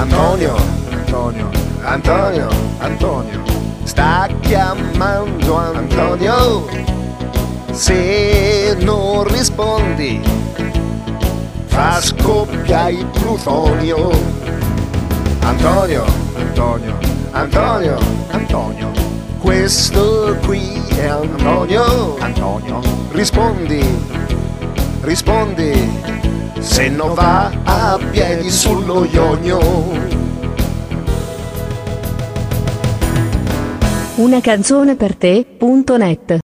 Antonio, Antonio, Antonio, Antonio, sta chiamando Antonio. Se non rispondi, fa scoppiare il plutonio. Antonio, Antonio, Antonio, Antonio, questo qui è Antonio. Antonio, Rispondi, rispondi, se non va a piedi sullo ionio. Una canzone per te.net